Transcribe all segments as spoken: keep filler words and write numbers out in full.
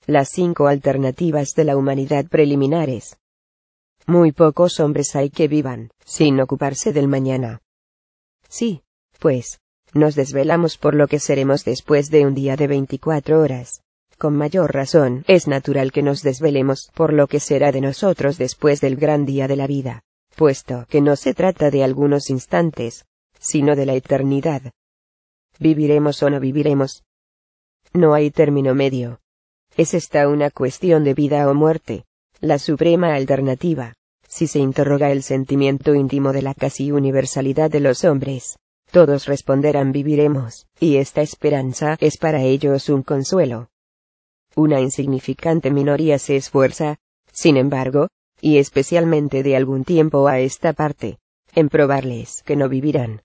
Las cinco alternativas de la humanidad preliminares. Muy pocos hombres hay que vivan, sin ocuparse del mañana. Sí, pues, nos desvelamos por lo que seremos después de un día de veinticuatro horas. Con mayor razón, es natural que nos desvelemos por lo que será de nosotros después del gran día de la vida, puesto que no se trata de algunos instantes, sino de la eternidad. ¿Viviremos o no viviremos? No hay término medio. Es esta una cuestión de vida o muerte, la suprema alternativa. Si se interroga el sentimiento íntimo de la casi universalidad de los hombres, todos responderán viviremos, y esta esperanza es para ellos un consuelo. Una insignificante minoría se esfuerza, sin embargo, y especialmente de algún tiempo a esta parte, en probarles que no vivirán.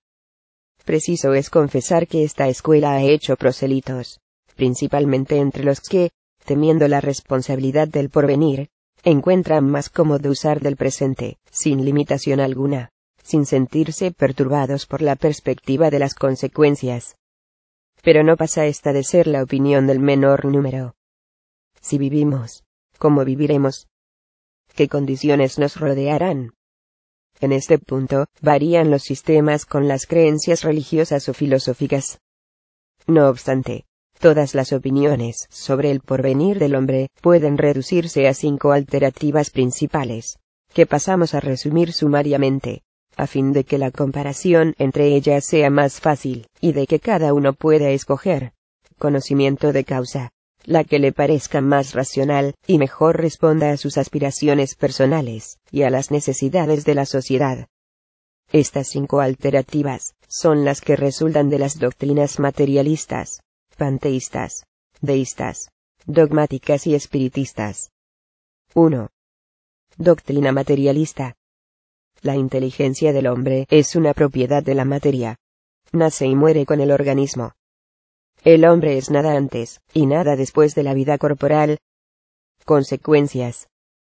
Preciso es confesar que esta escuela ha hecho proselitos, principalmente entre los que, temiendo la responsabilidad del porvenir, encuentran más cómodo usar del presente, sin limitación alguna, sin sentirse perturbados por la perspectiva de las consecuencias. Pero no pasa esta de ser la opinión del menor número. Si vivimos, ¿cómo viviremos? ¿Qué condiciones nos rodearán? En este punto, varían los sistemas con las creencias religiosas o filosóficas. No obstante, todas las opiniones sobre el porvenir del hombre pueden reducirse a cinco alternativas principales, que pasamos a resumir sumariamente, a fin de que la comparación entre ellas sea más fácil, y de que cada uno pueda escoger, conocimiento de causa, la que le parezca más racional, y mejor responda a sus aspiraciones personales, y a las necesidades de la sociedad. Estas cinco alternativas son las que resultan de las doctrinas materialistas, panteístas, deístas, dogmáticas y espiritistas. uno. Doctrina materialista. La inteligencia del hombre es una propiedad de la materia. Nace y muere con el organismo. El hombre es nada antes, y nada después de la vida corporal. Consecuencias.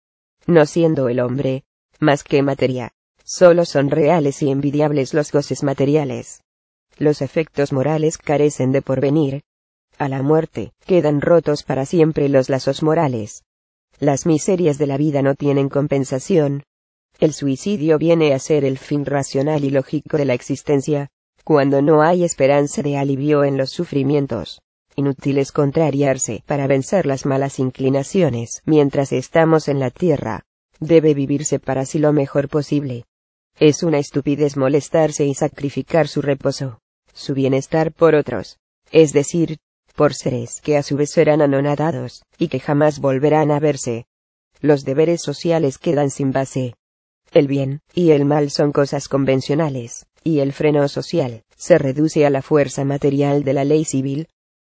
No siendo el hombre, más que materia, solo son reales y envidiables los goces materiales. Los efectos morales carecen de porvenir. A la muerte, quedan rotos para siempre los lazos morales. Las miserias de la vida no tienen compensación. El suicidio viene a ser el fin racional y lógico de la existencia, cuando no hay esperanza de alivio en los sufrimientos. Inútil es contrariarse para vencer las malas inclinaciones mientras estamos en la tierra. Debe vivirse para sí lo mejor posible. Es una estupidez molestarse y sacrificar su reposo, su bienestar por otros, es decir, por seres que a su vez serán anonadados, y que jamás volverán a verse. Los deberes sociales quedan sin base. El bien y el mal son cosas convencionales, y el freno social se reduce a la fuerza material de la ley civil.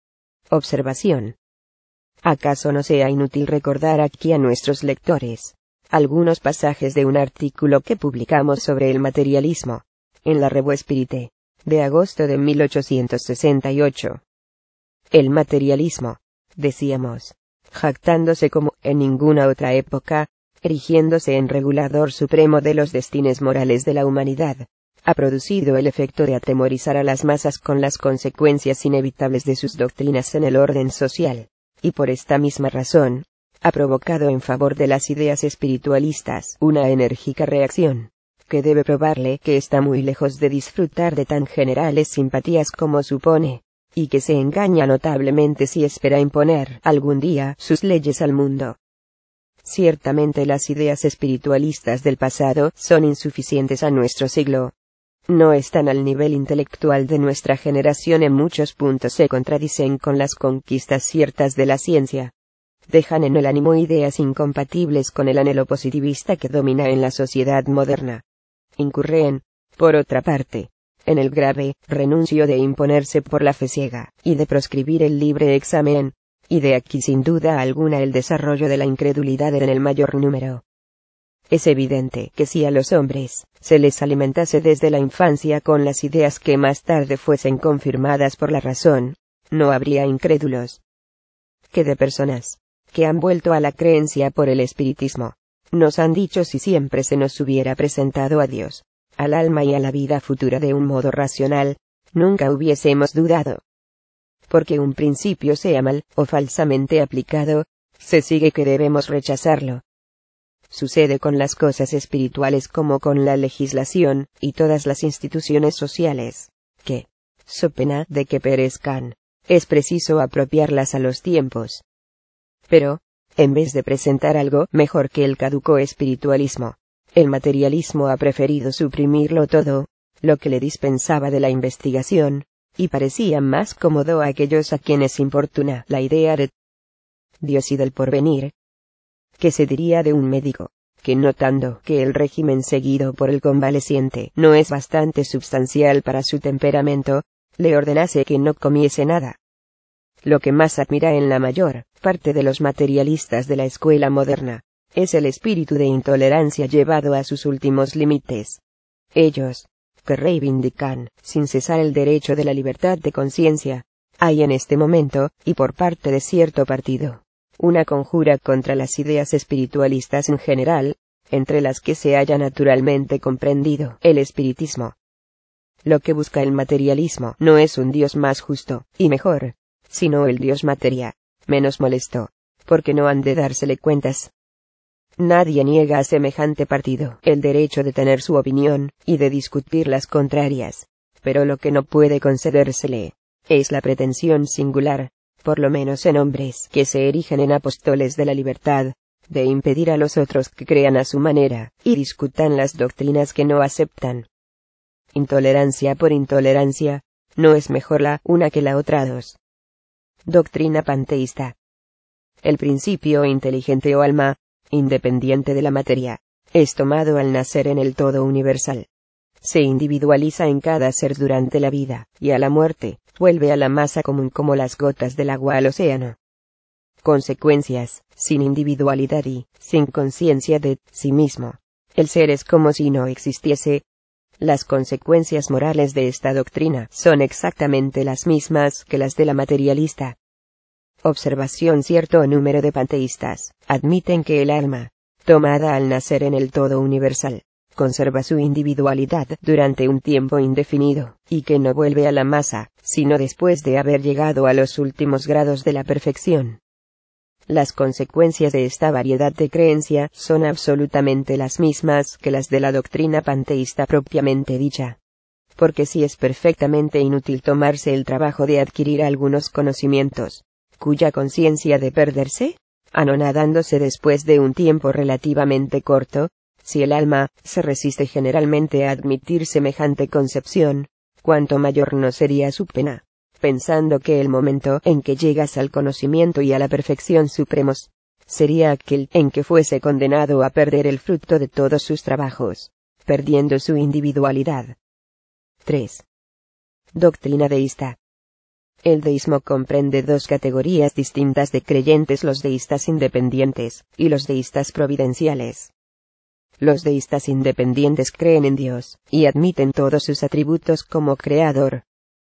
Observación. ¿Acaso no sea inútil recordar aquí a nuestros lectores algunos pasajes de un artículo que publicamos sobre el materialismo, en la Revue Spirite, de agosto de mil ochocientos sesenta y ocho? El materialismo, decíamos, jactándose como en ninguna otra época, erigiéndose en regulador supremo de los destinos morales de la humanidad, ha producido el efecto de atemorizar a las masas con las consecuencias inevitables de sus doctrinas en el orden social, y por esta misma razón, ha provocado en favor de las ideas espiritualistas una enérgica reacción, que debe probarle que está muy lejos de disfrutar de tan generales simpatías como supone, y que se engaña notablemente si espera imponer algún día sus leyes al mundo. Ciertamente las ideas espiritualistas del pasado son insuficientes a nuestro siglo. No están al nivel intelectual de nuestra generación, en muchos puntos se contradicen con las conquistas ciertas de la ciencia. Dejan en el ánimo ideas incompatibles con el anhelo positivista que domina en la sociedad moderna. Incurren, por otra parte, en el grave renuncio de imponerse por la fe ciega, y de proscribir el libre examen, y de aquí sin duda alguna el desarrollo de la incredulidad en el mayor número. Es evidente que si a los hombres se les alimentase desde la infancia con las ideas que más tarde fuesen confirmadas por la razón, no habría incrédulos. Que de personas que han vuelto a la creencia por el espiritismo, nos han dicho si siempre se nos hubiera presentado a Dios, al alma y a la vida futura de un modo racional, nunca hubiésemos dudado. Porque un principio sea mal o falsamente aplicado, se sigue que debemos rechazarlo. Sucede con las cosas espirituales como con la legislación, y todas las instituciones sociales, que, so pena de que perezcan, es preciso apropiarlas a los tiempos. Pero, en vez de presentar algo mejor que el caduco espiritualismo, el materialismo ha preferido suprimirlo todo, lo que le dispensaba de la investigación, y parecía más cómodo a aquellos a quienes importuna la idea de Dios y del porvenir. ¿Qué se diría de un médico, que notando que el régimen seguido por el convaleciente no es bastante substancial para su temperamento, le ordenase que no comiese nada? Lo que más admira en la mayor parte de los materialistas de la escuela moderna, es el espíritu de intolerancia llevado a sus últimos límites. Ellos, que reivindican, sin cesar el derecho de la libertad de conciencia, hay en este momento, y por parte de cierto partido, una conjura contra las ideas espiritualistas en general, entre las que se halla naturalmente comprendido el espiritismo. Lo que busca el materialismo no es un Dios más justo y mejor, sino el Dios materia, menos molesto, porque no han de dársele cuentas. Nadie niega a semejante partido el derecho de tener su opinión, y de discutir las contrarias, pero lo que no puede concedérsele, es la pretensión singular, por lo menos en hombres que se erigen en apóstoles de la libertad, de impedir a los otros que crean a su manera, y discutan las doctrinas que no aceptan. Intolerancia por intolerancia, no es mejor la una que la otra dos. Doctrina panteísta. El principio inteligente o alma, independiente de la materia, es tomado al nacer en el todo universal. Se individualiza en cada ser durante la vida, y a la muerte, vuelve a la masa común como las gotas del agua al océano. Consecuencias, sin individualidad y, sin conciencia de sí mismo, el ser es como si no existiese. Las consecuencias morales de esta doctrina son exactamente las mismas que las de la materialista. Observación: cierto número de panteístas admiten que el alma, tomada al nacer en el todo universal, conserva su individualidad durante un tiempo indefinido, y que no vuelve a la masa, sino después de haber llegado a los últimos grados de la perfección. Las consecuencias de esta variedad de creencia son absolutamente las mismas que las de la doctrina panteísta propiamente dicha. Porque si es perfectamente inútil tomarse el trabajo de adquirir algunos conocimientos, cuya conciencia de perderse, anonadándose después de un tiempo relativamente corto, si el alma se resiste generalmente a admitir semejante concepción, cuánto mayor no sería su pena, pensando que el momento en que llegas al conocimiento y a la perfección supremos, sería aquel en que fuese condenado a perder el fruto de todos sus trabajos, perdiendo su individualidad. tres. Doctrina deísta. El deísmo comprende dos categorías distintas de creyentes: los deístas independientes, y los deístas providenciales. Los deístas independientes creen en Dios, y admiten todos sus atributos como creador.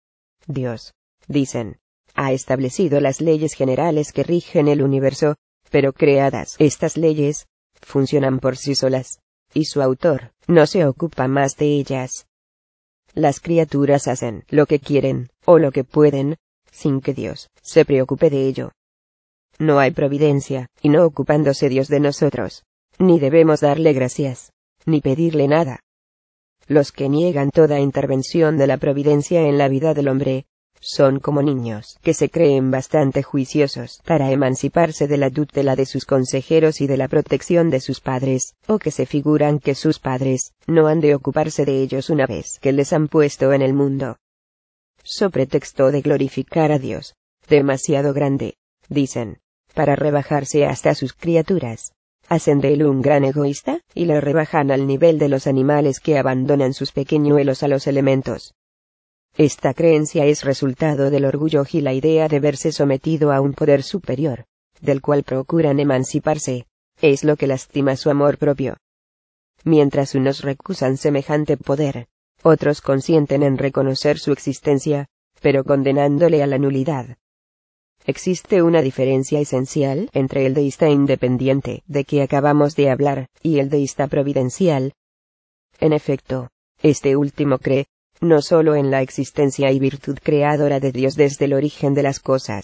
Dios, dicen, ha establecido las leyes generales que rigen el universo, pero creadas estas leyes, funcionan por sí solas, y su autor no se ocupa más de ellas. Las criaturas hacen lo que quieren, o lo que pueden, sin que Dios se preocupe de ello. No hay providencia, y no ocupándose Dios de nosotros, ni debemos darle gracias, ni pedirle nada. Los que niegan toda intervención de la providencia en la vida del hombre, son como niños que se creen bastante juiciosos para emanciparse de la tutela de sus consejeros y de la protección de sus padres, o que se figuran que sus padres no han de ocuparse de ellos una vez que les han puesto en el mundo. So pretexto de glorificar a Dios, demasiado grande, dicen, para rebajarse hasta sus criaturas, hacen de él un gran egoísta, y le rebajan al nivel de los animales que abandonan sus pequeñuelos a los elementos. Esta creencia es resultado del orgullo y la idea de verse sometido a un poder superior, del cual procuran emanciparse, es lo que lastima su amor propio. Mientras unos recusan semejante poder, otros consienten en reconocer su existencia, pero condenándole a la nulidad. Existe una diferencia esencial entre el deísta independiente de que acabamos de hablar, y el deísta providencial. En efecto, este último cree, no solo en la existencia y virtud creadora de Dios desde el origen de las cosas,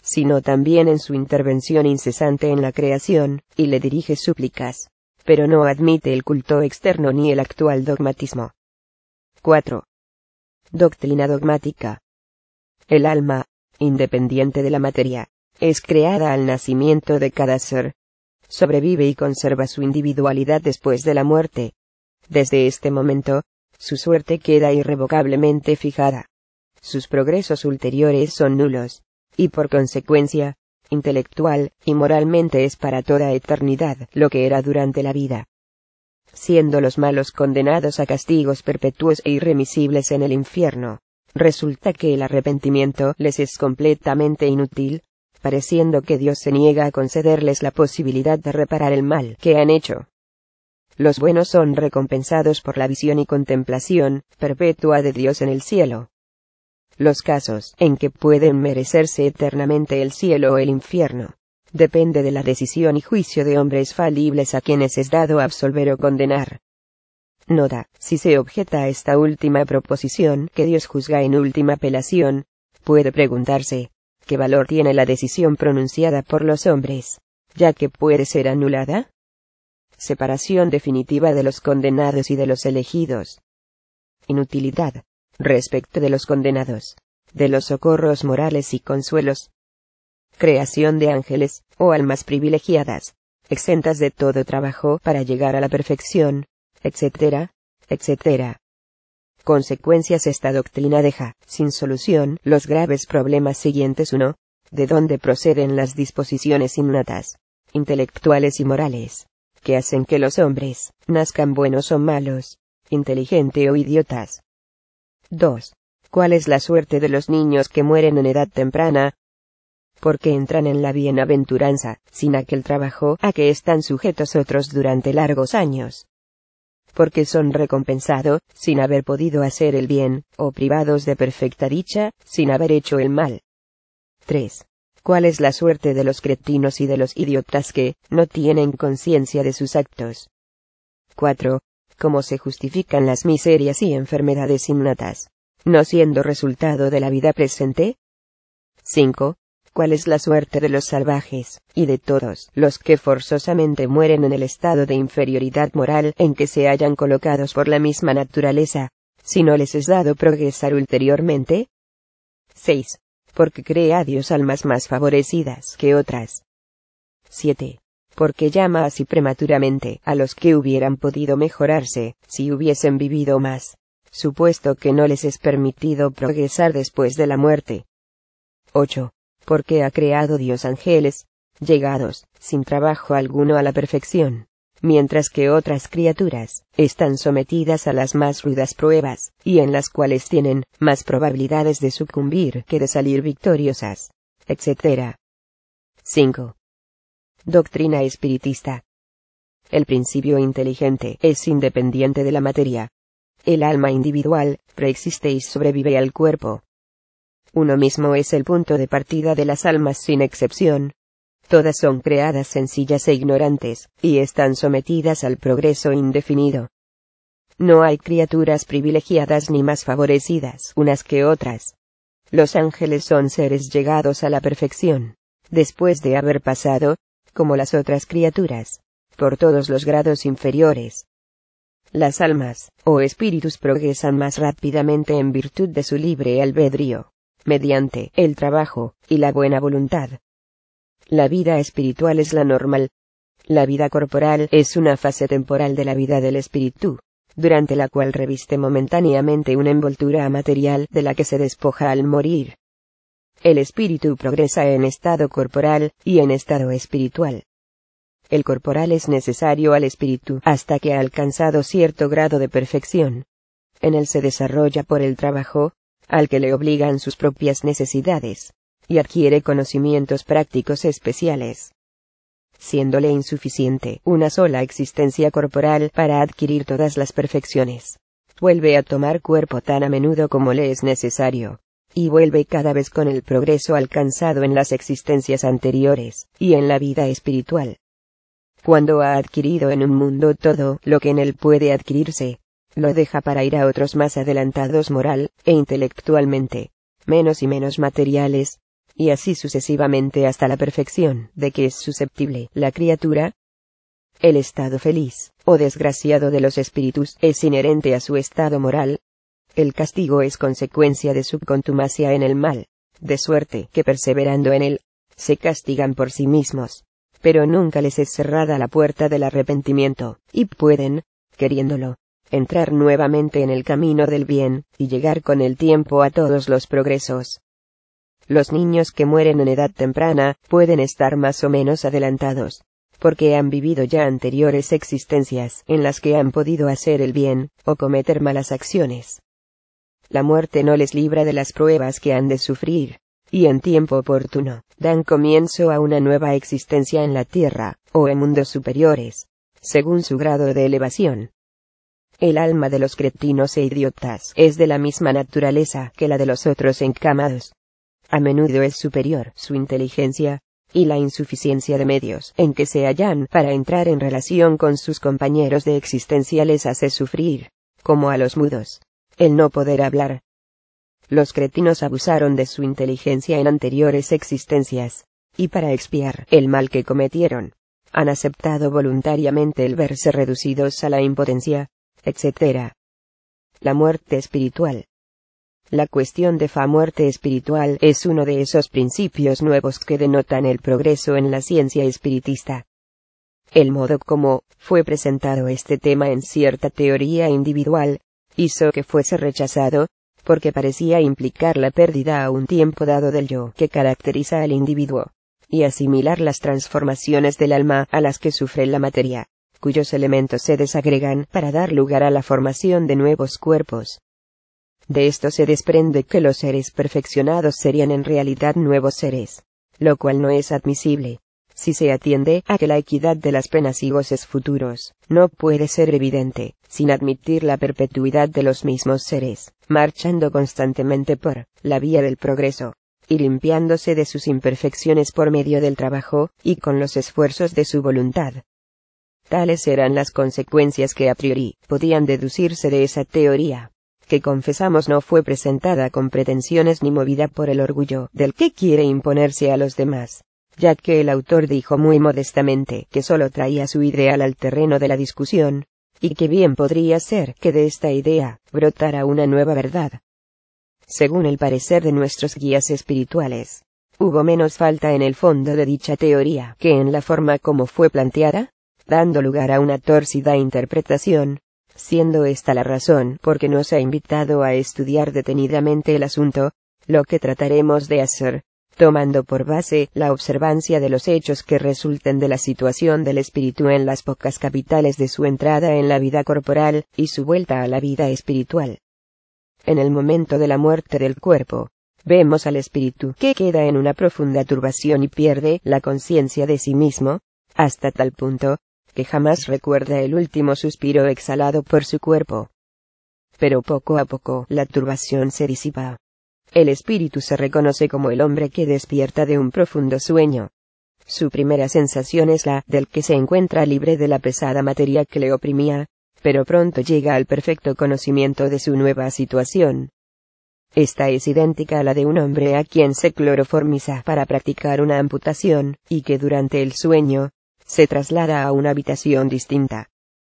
sino también en su intervención incesante en la creación, y le dirige súplicas, pero no admite el culto externo ni el actual dogmatismo. cuatro. Doctrina dogmática. El alma, independiente de la materia, es creada al nacimiento de cada ser. Sobrevive y conserva su individualidad después de la muerte. Desde este momento, su suerte queda irrevocablemente fijada. Sus progresos ulteriores son nulos, y por consecuencia, intelectual y moralmente es para toda eternidad lo que era durante la vida. Siendo los malos condenados a castigos perpetuos e irremisibles en el infierno, resulta que el arrepentimiento les es completamente inútil, pareciendo que Dios se niega a concederles la posibilidad de reparar el mal que han hecho. Los buenos son recompensados por la visión y contemplación perpetua de Dios en el cielo. Los casos en que pueden merecerse eternamente el cielo o el infierno, depende de la decisión y juicio de hombres falibles a quienes es dado absolver o condenar. Nota: si se objeta a esta última proposición que Dios juzga en última apelación, puede preguntarse, ¿qué valor tiene la decisión pronunciada por los hombres, ya que puede ser anulada? Separación definitiva de los condenados y de los elegidos. Inutilidad, respecto de los condenados, de los socorros morales y consuelos. Creación de ángeles, o almas privilegiadas, exentas de todo trabajo para llegar a la perfección, etcétera, etcétera. Consecuencias: esta doctrina deja, sin solución, los graves problemas siguientes. uno. ¿De dónde proceden las disposiciones innatas, intelectuales y morales, que hacen que los hombres nazcan buenos o malos, inteligentes o idiotas? dos. ¿Cuál es la suerte de los niños que mueren en edad temprana? Porque entran en la bienaventuranza, sin aquel trabajo a que están sujetos otros durante largos años. Porque son recompensados, sin haber podido hacer el bien, o privados de perfecta dicha, sin haber hecho el mal. tres. ¿Cuál es la suerte de los cretinos y de los idiotas que no tienen conciencia de sus actos? cuatro. ¿Cómo se justifican las miserias y enfermedades innatas, no siendo resultado de la vida presente? cinco. ¿Cuál es la suerte de los salvajes, y de todos los que forzosamente mueren en el estado de inferioridad moral en que se hallan colocados por la misma naturaleza, si no les es dado progresar ulteriormente? seis. Porque crea a Dios almas más favorecidas que otras. siete. Porque llama así prematuramente a los que hubieran podido mejorarse, si hubiesen vivido más, supuesto que no les es permitido progresar después de la muerte. ocho. Porque ha creado Dios ángeles, llegados, sin trabajo alguno a la perfección, mientras que otras criaturas están sometidas a las más rudas pruebas, y en las cuales tienen más probabilidades de sucumbir que de salir victoriosas, etcétera. cinco. Doctrina espiritista. El principio inteligente es independiente de la materia. El alma individual preexiste y sobrevive al cuerpo. Uno mismo es el punto de partida de las almas sin excepción. Todas son creadas sencillas e ignorantes, y están sometidas al progreso indefinido. No hay criaturas privilegiadas ni más favorecidas unas que otras. Los ángeles son seres llegados a la perfección, después de haber pasado, como las otras criaturas, por todos los grados inferiores. Las almas, o espíritus, progresan más rápidamente en virtud de su libre albedrío, mediante el trabajo y la buena voluntad. La vida espiritual es la normal. La vida corporal es una fase temporal de la vida del espíritu, durante la cual reviste momentáneamente una envoltura material de la que se despoja al morir. El espíritu progresa en estado corporal y en estado espiritual. El corporal es necesario al espíritu hasta que ha alcanzado cierto grado de perfección. En él se desarrolla por el trabajo, al que le obligan sus propias necesidades, y adquiere conocimientos prácticos especiales. Siéndole insuficiente una sola existencia corporal para adquirir todas las perfecciones, vuelve a tomar cuerpo tan a menudo como le es necesario, y vuelve cada vez con el progreso alcanzado en las existencias anteriores, y en la vida espiritual. Cuando ha adquirido en un mundo todo lo que en él puede adquirirse, lo deja para ir a otros más adelantados moral e intelectualmente, menos y menos materiales, y así sucesivamente hasta la perfección de que es susceptible la criatura. El estado feliz, o desgraciado de los espíritus, es inherente a su estado moral. El castigo es consecuencia de su contumacia en el mal, de suerte que perseverando en él, se castigan por sí mismos, pero nunca les es cerrada la puerta del arrepentimiento, y pueden, queriéndolo, entrar nuevamente en el camino del bien, y llegar con el tiempo a todos los progresos. Los niños que mueren en edad temprana, pueden estar más o menos adelantados, porque han vivido ya anteriores existencias en las que han podido hacer el bien, o cometer malas acciones. La muerte no les libra de las pruebas que han de sufrir, y en tiempo oportuno, dan comienzo a una nueva existencia en la tierra, o en mundos superiores, según su grado de elevación. El alma de los cretinos e idiotas es de la misma naturaleza que la de los otros encamados. A menudo es superior su inteligencia, y la insuficiencia de medios en que se hallan para entrar en relación con sus compañeros de existencia les hace sufrir, como a los mudos, el no poder hablar. Los cretinos abusaron de su inteligencia en anteriores existencias, y para expiar el mal que cometieron, han aceptado voluntariamente el verse reducidos a la impotencia, etcétera. La muerte espiritual. La cuestión de fa muerte espiritual es uno de esos principios nuevos que denotan el progreso en la ciencia espiritista. El modo como fue presentado este tema en cierta teoría individual, hizo que fuese rechazado, porque parecía implicar la pérdida a un tiempo dado del yo que caracteriza al individuo, y asimilar las transformaciones del alma a las que sufre la materia, cuyos elementos se desagregan para dar lugar a la formación de nuevos cuerpos. De esto se desprende que los seres perfeccionados serían en realidad nuevos seres, lo cual no es admisible, si se atiende a que la equidad de las penas y goces futuros no puede ser evidente, sin admitir la perpetuidad de los mismos seres, marchando constantemente por la vía del progreso, y limpiándose de sus imperfecciones por medio del trabajo, y con los esfuerzos de su voluntad. Tales eran las consecuencias que a priori podían deducirse de esa teoría, que confesamos no fue presentada con pretensiones ni movida por el orgullo del que quiere imponerse a los demás, ya que el autor dijo muy modestamente que solo traía su ideal al terreno de la discusión, y que bien podría ser que de esta idea brotara una nueva verdad. Según el parecer de nuestros guías espirituales, hubo menos falta en el fondo de dicha teoría que en la forma como fue planteada, dando lugar a una torcida interpretación, siendo esta la razón por que nos ha invitado a estudiar detenidamente el asunto, lo que trataremos de hacer, tomando por base la observancia de los hechos que resulten de la situación del espíritu en las pocas capitales de su entrada en la vida corporal, y su vuelta a la vida espiritual. En el momento de la muerte del cuerpo, vemos al espíritu que queda en una profunda turbación y pierde la conciencia de sí mismo, hasta tal punto, que jamás recuerda el último suspiro exhalado por su cuerpo. Pero poco a poco la turbación se disipa. El espíritu se reconoce como el hombre que despierta de un profundo sueño. Su primera sensación es la del que se encuentra libre de la pesada materia que le oprimía, pero pronto llega al perfecto conocimiento de su nueva situación. Esta es idéntica a la de un hombre a quien se cloroformiza para practicar una amputación, y que durante el sueño se traslada a una habitación distinta.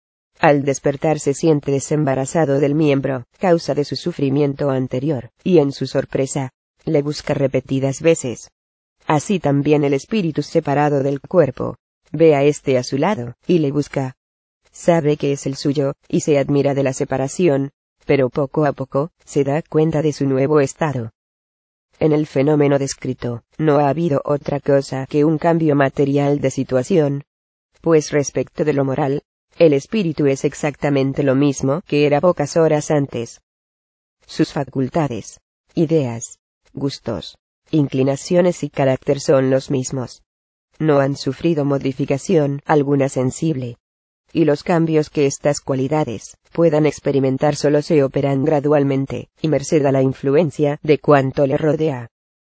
Al despertar se siente desembarazado del miembro, causa de su sufrimiento anterior, y en su sorpresa, le busca repetidas veces. Así también el espíritu separado del cuerpo, ve a éste a su lado, y le busca. Sabe que es el suyo, y se admira de la separación, pero poco a poco, se da cuenta de su nuevo estado. En el fenómeno descrito, no ha habido otra cosa que un cambio material de situación. Pues respecto de lo moral, el espíritu es exactamente lo mismo que era pocas horas antes. Sus facultades, ideas, gustos, inclinaciones y carácter son los mismos. No han sufrido modificación alguna sensible. Y los cambios que estas cualidades puedan experimentar solo se operan gradualmente, y merced a la influencia de cuanto le rodea.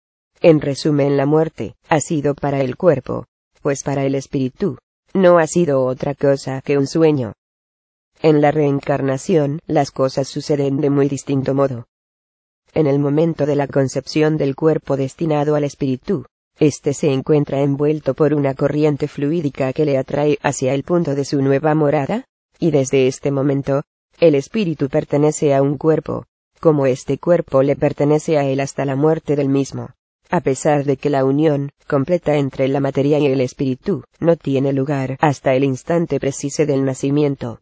En resumen, la muerte ha sido para el cuerpo, pues para el espíritu no ha sido otra cosa que un sueño. En la reencarnación, las cosas suceden de muy distinto modo. En el momento de la concepción del cuerpo destinado al espíritu, este se encuentra envuelto por una corriente fluídica que le atrae hacia el punto de su nueva morada, y desde este momento, el espíritu pertenece a un cuerpo, como este cuerpo le pertenece a él hasta la muerte del mismo, a pesar de que la unión completa entre la materia y el espíritu no tiene lugar hasta el instante preciso del nacimiento.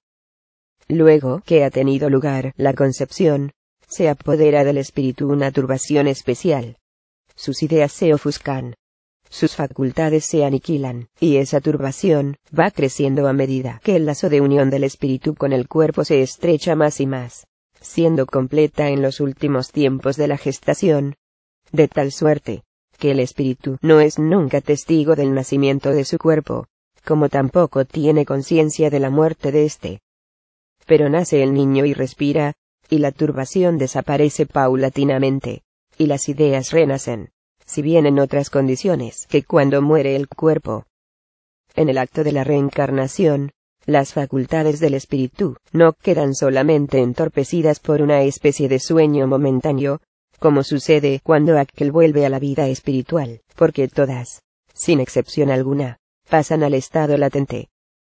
Luego que ha tenido lugar la concepción, se apodera del espíritu una turbación especial. Sus ideas se ofuscan. Sus facultades se aniquilan, y esa turbación va creciendo a medida que el lazo de unión del espíritu con el cuerpo se estrecha más y más, siendo completa en los últimos tiempos de la gestación. De tal suerte, que el espíritu no es nunca testigo del nacimiento de su cuerpo, como tampoco tiene conciencia de la muerte de éste. Pero nace el niño y respira, y la turbación desaparece paulatinamente, y las ideas renacen, si bien en otras condiciones que cuando muere el cuerpo. En el acto de la reencarnación, las facultades del espíritu no quedan solamente entorpecidas por una especie de sueño momentáneo, como sucede cuando aquel vuelve a la vida espiritual, porque todas, sin excepción alguna, pasan al estado latente.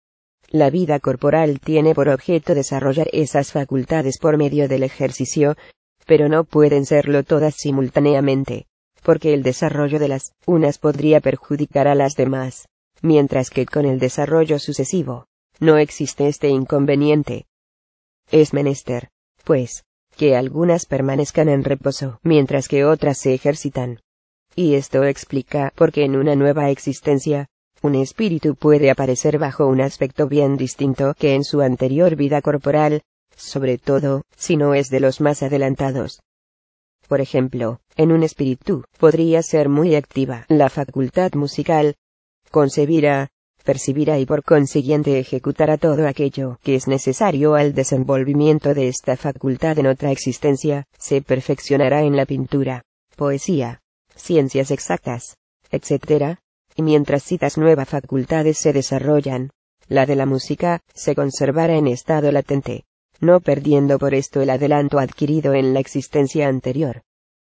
La vida corporal tiene por objeto desarrollar esas facultades por medio del ejercicio, pero no pueden serlo todas simultáneamente, porque el desarrollo de las unas podría perjudicar a las demás, mientras que con el desarrollo sucesivo, no existe este inconveniente. Es menester, pues, que algunas permanezcan en reposo, mientras que otras se ejercitan. Y esto explica por qué en una nueva existencia, un espíritu puede aparecer bajo un aspecto bien distinto que en su anterior vida corporal, sobre todo, si no es de los más adelantados. Por ejemplo, en un espíritu, podría ser muy activa la facultad musical, concebirá, percibirá y por consiguiente ejecutará todo aquello que es necesario al desenvolvimiento de esta facultad en otra existencia, se perfeccionará en la pintura, poesía, ciencias exactas, etcétera, y mientras citas nuevas facultades se desarrollan, la de la música se conservará en estado latente, no perdiendo por esto el adelanto adquirido en la existencia anterior.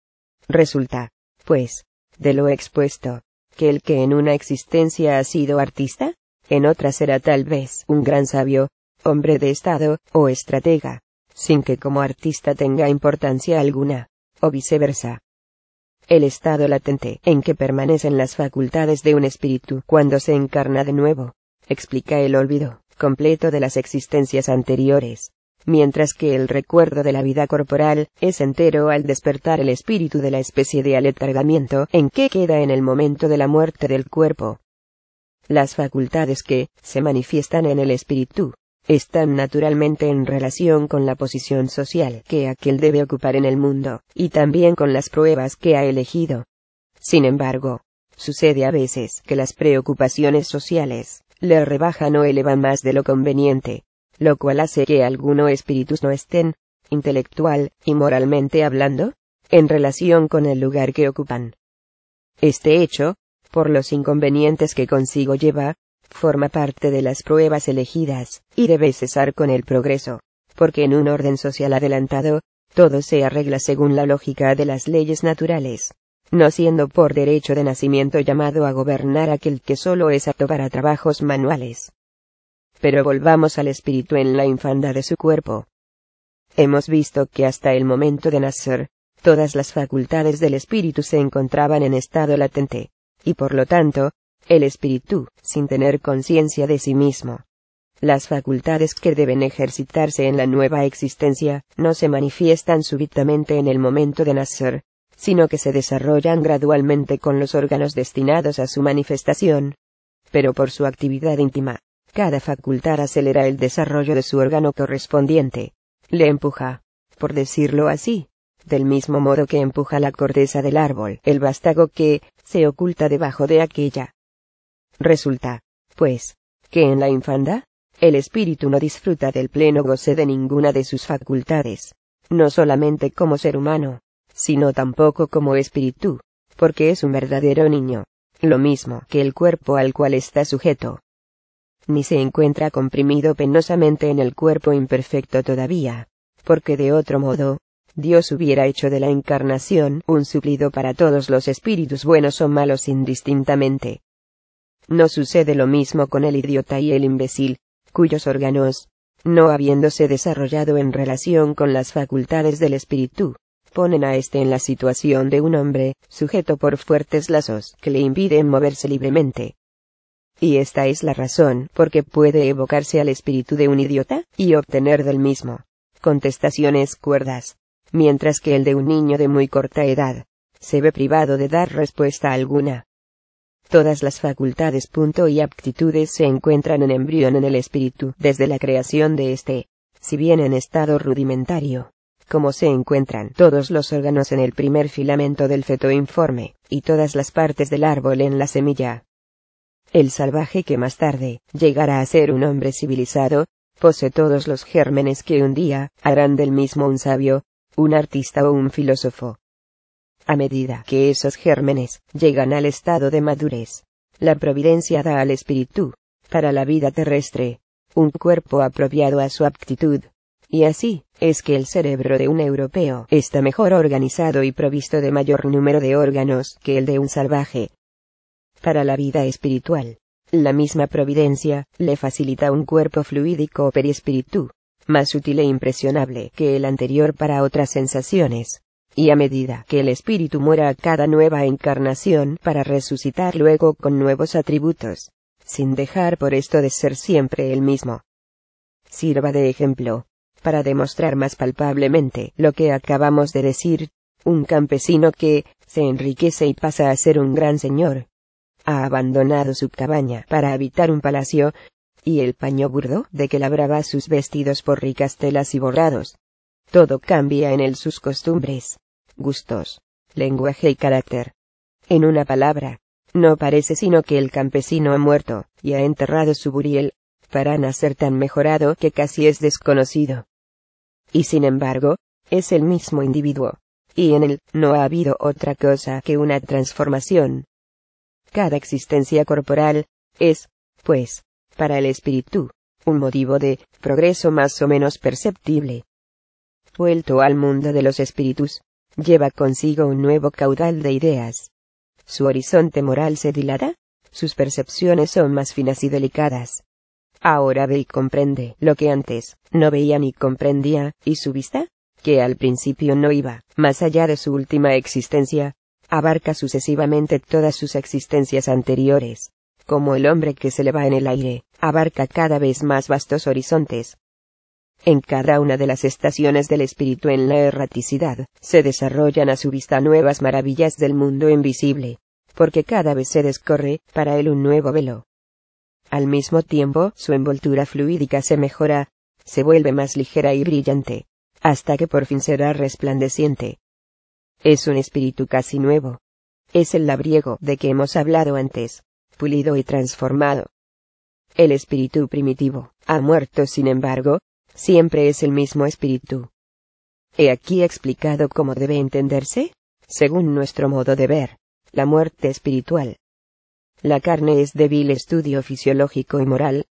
Resulta, pues, de lo expuesto, que el que en una existencia ha sido artista, en otra será tal vez un gran sabio, hombre de estado, o estratega, sin que como artista tenga importancia alguna, o viceversa. El estado latente en que permanecen las facultades de un espíritu cuando se encarna de nuevo, explica el olvido completo de las existencias anteriores, mientras que el recuerdo de la vida corporal es entero al despertar el espíritu de la especie de aletargamiento en que queda en el momento de la muerte del cuerpo. Las facultades que se manifiestan en el espíritu están naturalmente en relación con la posición social que aquel debe ocupar en el mundo, y también con las pruebas que ha elegido. Sin embargo, sucede a veces que las preocupaciones sociales le rebajan o elevan más de lo conveniente, lo cual hace que algunos espíritus no estén, intelectual y moralmente hablando, en relación con el lugar que ocupan. Este hecho, por los inconvenientes que consigo lleva, forma parte de las pruebas elegidas, y debe cesar con el progreso, porque en un orden social adelantado, todo se arregla según la lógica de las leyes naturales, no siendo por derecho de nacimiento llamado a gobernar aquel que solo es apto para trabajos manuales. Pero volvamos al espíritu en la infandad de su cuerpo. Hemos visto que hasta el momento de nacer, todas las facultades del espíritu se encontraban en estado latente, y por lo tanto, el espíritu, sin tener conciencia de sí mismo. Las facultades que deben ejercitarse en la nueva existencia, no se manifiestan súbitamente en el momento de nacer, sino que se desarrollan gradualmente con los órganos destinados a su manifestación. Pero por su actividad íntima, cada facultad acelera el desarrollo de su órgano correspondiente, le empuja, por decirlo así, del mismo modo que empuja la corteza del árbol, el vástago que se oculta debajo de aquella. Resulta, pues, que en la infanda, el espíritu no disfruta del pleno goce de ninguna de sus facultades, no solamente como ser humano, sino tampoco como espíritu, porque es un verdadero niño, lo mismo que el cuerpo al cual está sujeto. Ni se encuentra comprimido penosamente en el cuerpo imperfecto todavía, porque de otro modo, Dios hubiera hecho de la encarnación un suplido para todos los espíritus buenos o malos indistintamente. No sucede lo mismo con el idiota y el imbécil, cuyos órganos, no habiéndose desarrollado en relación con las facultades del espíritu, ponen a éste en la situación de un hombre, sujeto por fuertes lazos que le impiden moverse libremente. Y esta es la razón por que puede evocarse al espíritu de un idiota, y obtener del mismo contestaciones cuerdas, mientras que el de un niño de muy corta edad se ve privado de dar respuesta alguna. Todas las facultades punto y aptitudes se encuentran en embrión en el espíritu desde la creación de éste, si bien en estado rudimentario, como se encuentran todos los órganos en el primer filamento del feto informe, y todas las partes del árbol en la semilla. El salvaje que más tarde llegará a ser un hombre civilizado, posee todos los gérmenes que un día harán del mismo un sabio, un artista o un filósofo. A medida que esos gérmenes llegan al estado de madurez, la providencia da al espíritu, para la vida terrestre, un cuerpo apropiado a su aptitud. Y así, es que el cerebro de un europeo está mejor organizado y provisto de mayor número de órganos que el de un salvaje. Para la vida espiritual, la misma providencia le facilita un cuerpo fluídico o perispíritu, más sutil e impresionable que el anterior para otras sensaciones. Y a medida que el espíritu muera a cada nueva encarnación para resucitar luego con nuevos atributos, sin dejar por esto de ser siempre el mismo. Sirva de ejemplo, para demostrar más palpablemente lo que acabamos de decir, un campesino que se enriquece y pasa a ser un gran señor. Ha abandonado su cabaña para habitar un palacio, y el paño burdo de que labraba sus vestidos por ricas telas y bordados. Todo cambia en él, sus costumbres, gustos, lenguaje y carácter. En una palabra, no parece sino que el campesino ha muerto, y ha enterrado su buriel, para nacer tan mejorado que casi es desconocido. Y sin embargo, es el mismo individuo, y en él no ha habido otra cosa que una transformación. Cada existencia corporal es, pues, para el espíritu, un motivo de progreso más o menos perceptible. Vuelto al mundo de los espíritus, lleva consigo un nuevo caudal de ideas. Su horizonte moral se dilata, sus percepciones son más finas y delicadas. Ahora ve y comprende lo que antes no veía ni comprendía, y su vista, que al principio no iba más allá de su última existencia, abarca sucesivamente todas sus existencias anteriores, como el hombre que se eleva en el aire, abarca cada vez más vastos horizontes. En cada una de las estaciones del espíritu en la erraticidad, se desarrollan a su vista nuevas maravillas del mundo invisible, porque cada vez se descorre para él un nuevo velo. Al mismo tiempo, su envoltura fluídica se mejora, se vuelve más ligera y brillante, hasta que por fin será resplandeciente. Es un espíritu casi nuevo. Es el labriego de que hemos hablado antes, pulido y transformado. El espíritu primitivo ha muerto, sin embargo, siempre es el mismo espíritu. He aquí explicado cómo debe entenderse, según nuestro modo de ver, la muerte espiritual. La carne es débil estudio fisiológico y moral.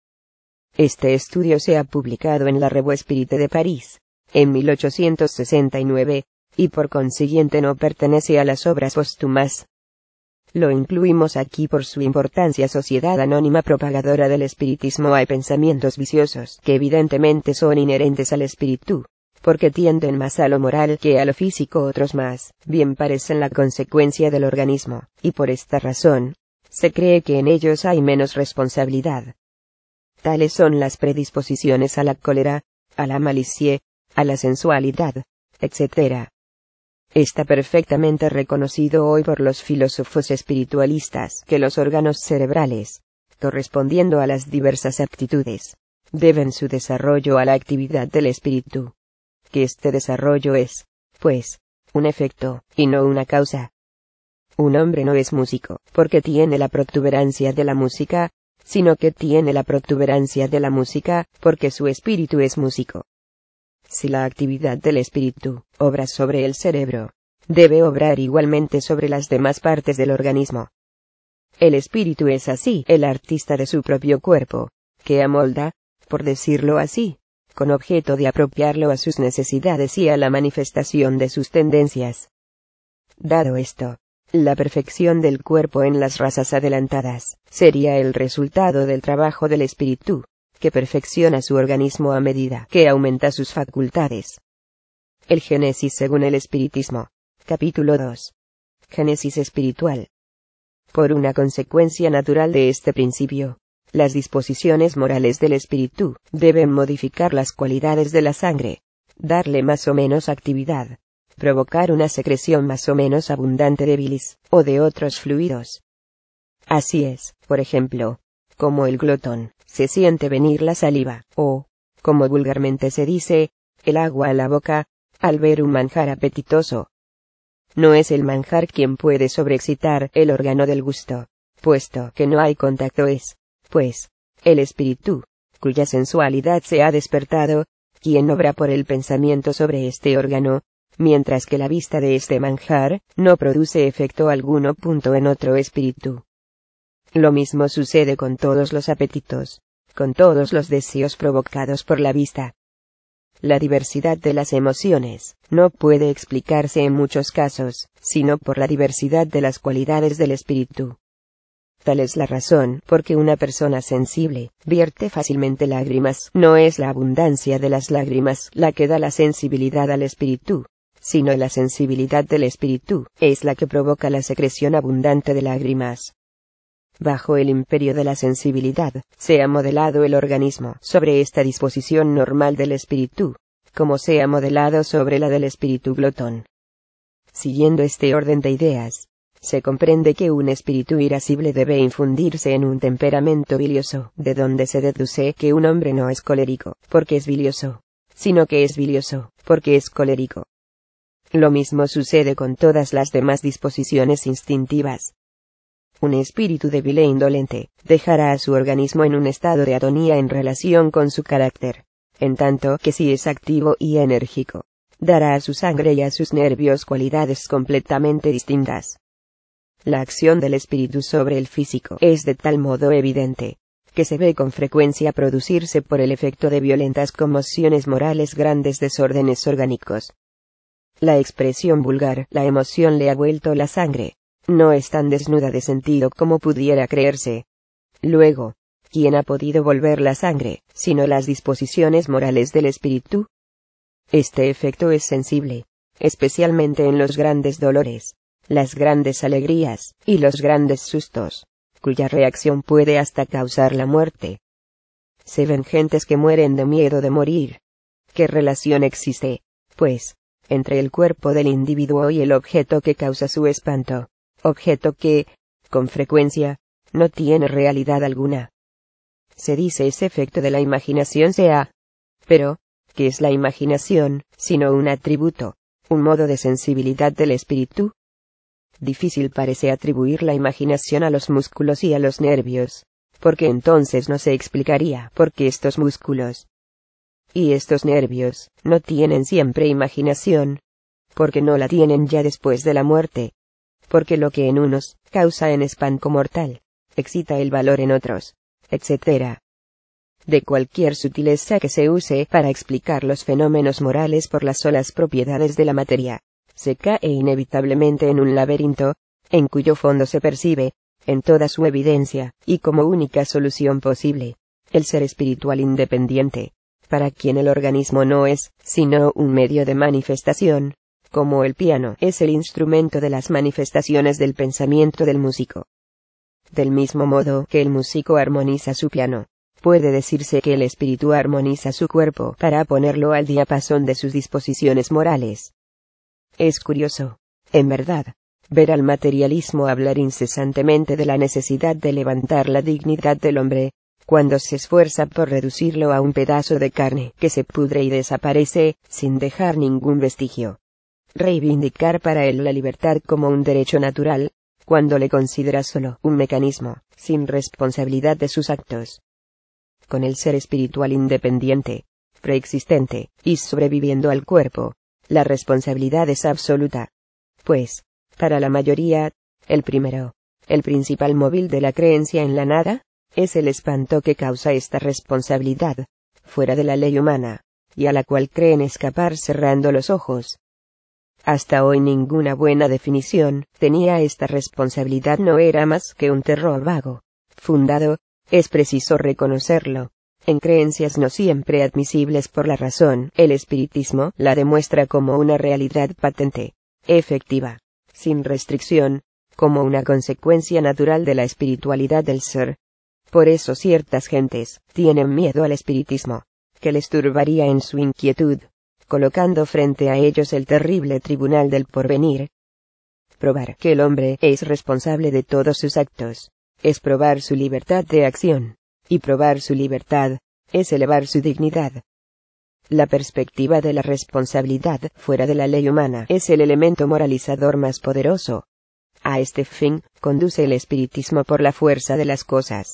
Este estudio se ha publicado en la Revue Spirite de París, en mil ochocientos sesenta y nueve, y por consiguiente no pertenece a las obras póstumas. Lo incluimos aquí por su importancia. Sociedad anónima propagadora del espiritismo. Hay pensamientos viciosos que evidentemente son inherentes al espíritu, porque tienden más a lo moral que a lo físico. Otros más bien parecen la consecuencia del organismo, y por esta razón, se cree que en ellos hay menos responsabilidad. Tales son las predisposiciones a la cólera, a la malicia, a la sensualidad, etcétera. Está perfectamente reconocido hoy por los filósofos espiritualistas que los órganos cerebrales, correspondiendo a las diversas aptitudes, deben su desarrollo a la actividad del espíritu. Que este desarrollo es, pues, un efecto, y no una causa. Un hombre no es músico, porque tiene la protuberancia de la música, sino que tiene la protuberancia de la música, porque su espíritu es músico. Si la actividad del espíritu obra sobre el cerebro, debe obrar igualmente sobre las demás partes del organismo. El espíritu es así el artista de su propio cuerpo, que amolda, por decirlo así, con objeto de apropiarlo a sus necesidades y a la manifestación de sus tendencias. Dado esto, la perfección del cuerpo en las razas adelantadas sería el resultado del trabajo del espíritu, que perfecciona su organismo a medida que aumenta sus facultades. El Génesis según el espiritismo. Capítulo dos. Génesis espiritual. Por una consecuencia natural de este principio, las disposiciones morales del espíritu deben modificar las cualidades de la sangre, darle más o menos actividad, provocar una secreción más o menos abundante de bilis, o de otros fluidos. Así es, por ejemplo, como el glotón se siente venir la saliva, o, como vulgarmente se dice, el agua a la boca, al ver un manjar apetitoso. No es el manjar quien puede sobreexcitar el órgano del gusto, puesto que no hay contacto es, pues, el espíritu, cuya sensualidad se ha despertado, quien obra por el pensamiento sobre este órgano, mientras que la vista de este manjar no produce efecto alguno. Punto en otro espíritu. Lo mismo sucede con todos los apetitos, con todos los deseos provocados por la vista. La diversidad de las emociones no puede explicarse en muchos casos, sino por la diversidad de las cualidades del espíritu. Tal es la razón por que una persona sensible vierte fácilmente lágrimas. No es la abundancia de las lágrimas la que da la sensibilidad al espíritu, sino la sensibilidad del espíritu es la que provoca la secreción abundante de lágrimas. Bajo el imperio de la sensibilidad, se ha modelado el organismo sobre esta disposición normal del espíritu, como se ha modelado sobre la del espíritu glotón. Siguiendo este orden de ideas, se comprende que un espíritu irascible debe infundirse en un temperamento bilioso, de donde se deduce que un hombre no es colérico, porque es bilioso, sino que es bilioso, porque es colérico. Lo mismo sucede con todas las demás disposiciones instintivas. Un espíritu débil e indolente dejará a su organismo en un estado de atonía en relación con su carácter, en tanto que si es activo y enérgico, dará a su sangre y a sus nervios cualidades completamente distintas. La acción del espíritu sobre el físico es de tal modo evidente, que se ve con frecuencia producirse por el efecto de violentas conmociones morales grandes desórdenes orgánicos. La expresión vulgar, la emoción le ha vuelto la sangre, no es tan desnuda de sentido como pudiera creerse. Luego, ¿quién ha podido volver la sangre, sino las disposiciones morales del espíritu? Este efecto es sensible, especialmente en los grandes dolores, las grandes alegrías, y los grandes sustos, cuya reacción puede hasta causar la muerte. Se ven gentes que mueren de miedo de morir. ¿Qué relación existe, pues, entre el cuerpo del individuo y el objeto que causa su espanto? Objeto que, con frecuencia, no tiene realidad alguna. Se dice ese efecto de la imaginación sea. Pero, ¿qué es la imaginación, sino un atributo, un modo de sensibilidad del espíritu? Difícil parece atribuir la imaginación a los músculos y a los nervios, porque entonces no se explicaría por qué estos músculos y estos nervios no tienen siempre imaginación, porque no la tienen ya después de la muerte. Porque lo que en unos causa en espanto mortal, excita el valor en otros, etcétera. De cualquier sutileza que se use para explicar los fenómenos morales por las solas propiedades de la materia, se cae inevitablemente en un laberinto, en cuyo fondo se percibe, en toda su evidencia, y como única solución posible, el ser espiritual independiente, para quien el organismo no es, sino un medio de manifestación, como el piano es el instrumento de las manifestaciones del pensamiento del músico. Del mismo modo que el músico armoniza su piano, puede decirse que el espíritu armoniza su cuerpo para ponerlo al diapasón de sus disposiciones morales. Es curioso, en verdad, ver al materialismo hablar incesantemente de la necesidad de levantar la dignidad del hombre, cuando se esfuerza por reducirlo a un pedazo de carne que se pudre y desaparece, sin dejar ningún vestigio. Reivindicar para él la libertad como un derecho natural, cuando le considera solo un mecanismo, sin responsabilidad de sus actos. Con el ser espiritual independiente, preexistente, y sobreviviendo al cuerpo, la responsabilidad es absoluta. Pues, para la mayoría, el primero, el principal móvil de la creencia en la nada, es el espanto que causa esta responsabilidad, fuera de la ley humana, y a la cual creen escapar cerrando los ojos. Hasta hoy ninguna buena definición tenía esta responsabilidad, no era más que un terror vago, fundado, es preciso reconocerlo, en creencias no siempre admisibles por la razón. El espiritismo la demuestra como una realidad patente, efectiva, sin restricción, como una consecuencia natural de la espiritualidad del ser. Por eso ciertas gentes tienen miedo al espiritismo, que les turbaría en su inquietud, colocando frente a ellos el terrible tribunal del porvenir. Probar que el hombre es responsable de todos sus actos, es probar su libertad de acción, y probar su libertad, es elevar su dignidad. La perspectiva de la responsabilidad fuera de la ley humana es el elemento moralizador más poderoso. A este fin, conduce el espiritismo por la fuerza de las cosas.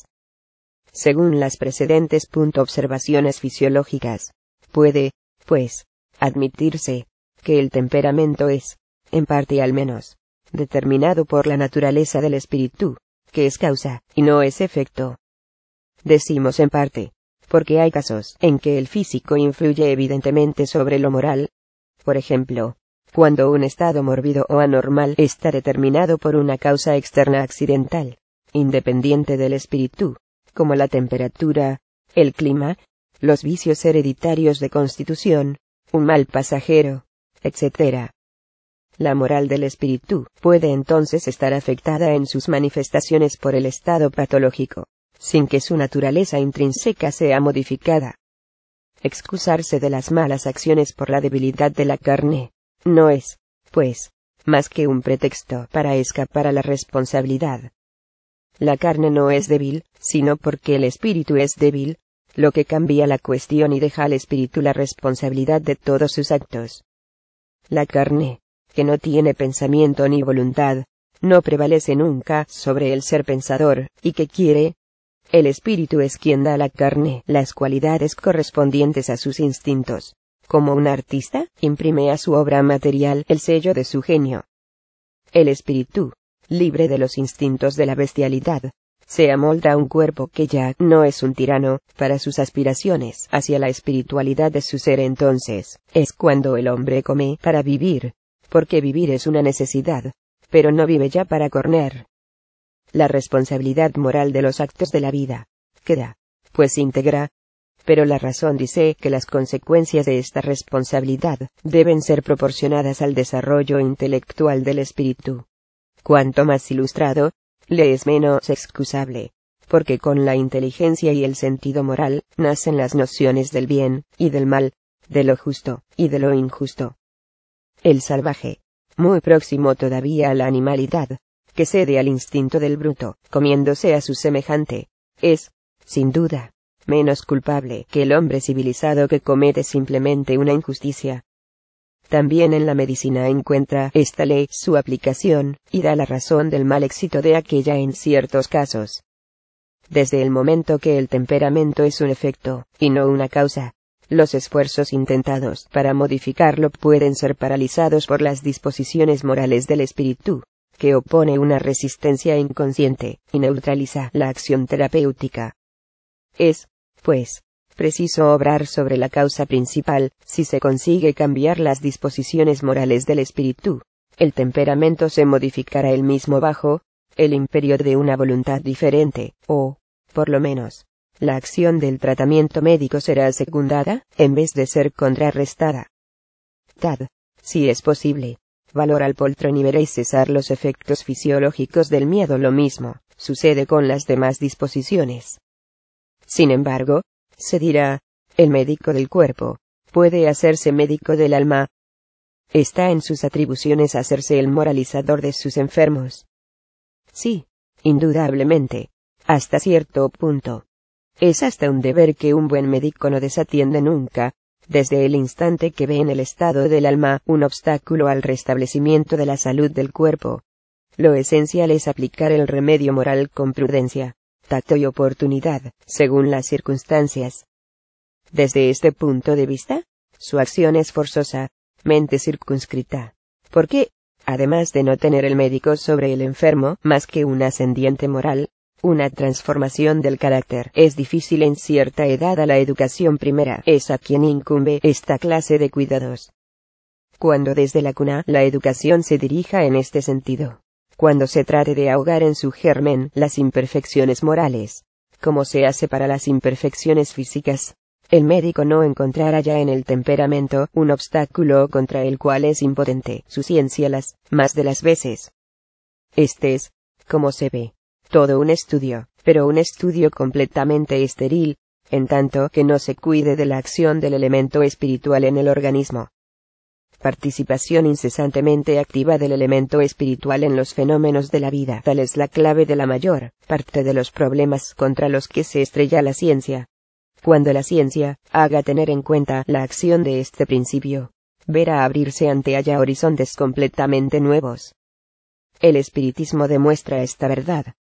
Según las precedentes observaciones fisiológicas, puede, pues, admitirse, que el temperamento es, en parte al menos, determinado por la naturaleza del espíritu, que es causa, y no es efecto. Decimos en parte, porque hay casos en que el físico influye evidentemente sobre lo moral. Por ejemplo, cuando un estado mórbido o anormal está determinado por una causa externa accidental, independiente del espíritu, como la temperatura, el clima, los vicios hereditarios de constitución, un mal pasajero, etcétera. La moral del espíritu puede entonces estar afectada en sus manifestaciones por el estado patológico, sin que su naturaleza intrínseca sea modificada. Excusarse de las malas acciones por la debilidad de la carne, no es, pues, más que un pretexto para escapar a la responsabilidad. La carne no es débil, sino porque el espíritu es débil, lo que cambia la cuestión y deja al espíritu la responsabilidad de todos sus actos. La carne, que no tiene pensamiento ni voluntad, no prevalece nunca sobre el ser pensador, y que quiere. El espíritu es quien da a la carne las cualidades correspondientes a sus instintos. Como un artista, imprime a su obra material el sello de su genio. El espíritu, libre de los instintos de la bestialidad, se amolda a un cuerpo que ya no es un tirano para sus aspiraciones hacia la espiritualidad de su ser. Entonces, es cuando el hombre come para vivir, porque vivir es una necesidad, pero no vive ya para comer. La responsabilidad moral de los actos de la vida queda, pues íntegra, pero la razón dice que las consecuencias de esta responsabilidad deben ser proporcionadas al desarrollo intelectual del espíritu. Cuanto más ilustrado, le es menos excusable, porque con la inteligencia y el sentido moral nacen las nociones del bien y del mal, de lo justo y de lo injusto. El salvaje, muy próximo todavía a la animalidad, que cede al instinto del bruto, comiéndose a su semejante, es, sin duda, menos culpable que el hombre civilizado que comete simplemente una injusticia. También en la medicina encuentra esta ley su aplicación, y da la razón del mal éxito de aquella en ciertos casos. Desde el momento que el temperamento es un efecto, y no una causa, los esfuerzos intentados para modificarlo pueden ser paralizados por las disposiciones morales del espíritu, que opone una resistencia inconsciente, y neutraliza la acción terapéutica. Es, pues, preciso obrar sobre la causa principal. Si se consigue cambiar las disposiciones morales del espíritu, el temperamento se modificará él mismo bajo el imperio de una voluntad diferente, o, por lo menos, la acción del tratamiento médico será secundada, en vez de ser contrarrestada. Tad, si es posible, valor al poltron y veréis cesar los efectos fisiológicos del miedo. Lo mismo sucede con las demás disposiciones. Sin embargo, se dirá, el médico del cuerpo puede hacerse médico del alma. Está en sus atribuciones hacerse el moralizador de sus enfermos. Sí, indudablemente, hasta cierto punto. Es hasta un deber que un buen médico no desatiende nunca, desde el instante que ve en el estado del alma un obstáculo al restablecimiento de la salud del cuerpo. Lo esencial es aplicar el remedio moral con prudencia, tacto y oportunidad, según las circunstancias. Desde este punto de vista, su acción es forzosamente circunscrita, porque, además de no tener el médico sobre el enfermo más que un ascendiente moral, Una transformación del carácter es difícil en cierta edad. A la educación primera es a quien incumbe esta clase de cuidados. Cuando desde la cuna la educación se dirija en este sentido, cuando se trate de ahogar en su germen las imperfecciones morales, como se hace para las imperfecciones físicas, el médico no encontrará ya en el temperamento un obstáculo contra el cual es impotente su ciencia las más de las veces. Este es, como se ve, todo un estudio, pero un estudio completamente estéril, en tanto que no se cuide de la acción del elemento espiritual en el organismo. Participación incesantemente activa del elemento espiritual en los fenómenos de la vida. Tal es la clave de la mayor parte de los problemas contra los que se estrella la ciencia. Cuando la ciencia haga tener en cuenta la acción de este principio, verá abrirse ante ella horizontes completamente nuevos. El espiritismo demuestra esta verdad.